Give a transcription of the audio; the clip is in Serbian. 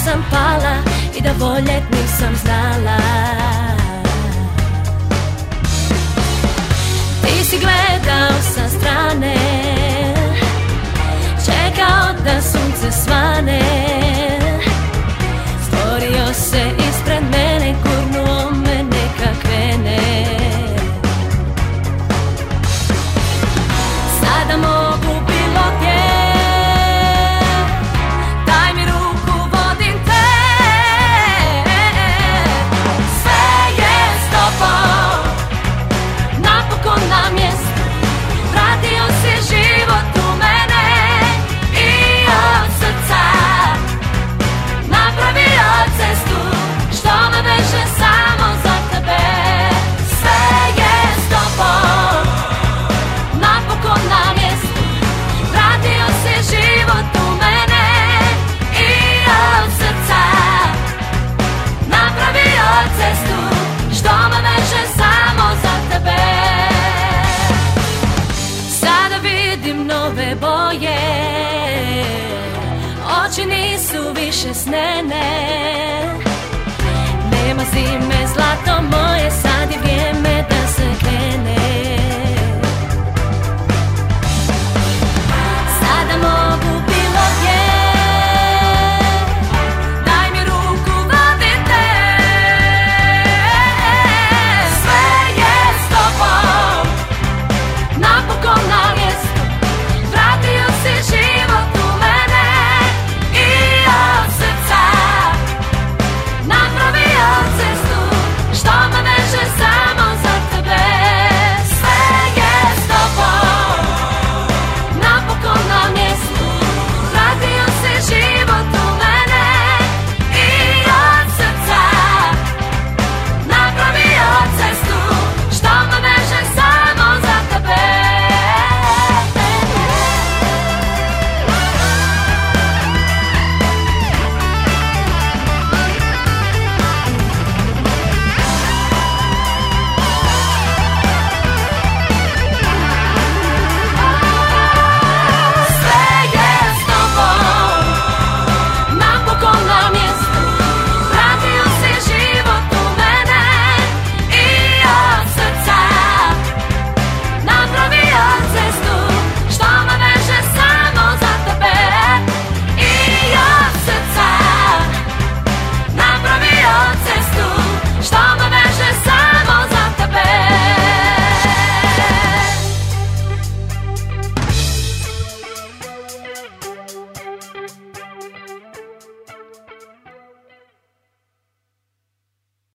sam pala i da voljet nisam znala. Ti si gledao sa strane, čekao da sunce svane, stvorio se ispred mene, gurnuo me neka krene. Sada mogu bilo gdje, daj mi ruku, vodim te. Sve je s tobom, napokon na mjestu, vratio se život u mene i od srca napravio cestu što me veže samo za tebe. Sve je s tobom, napokon na mjestu, vratio se život u mene i od srca napravio cestu što me veže samo za tebe. Sada vidim nove boje, oči nisu više snene. Nema zime, zlato moje, sad je vrijeme da se krene.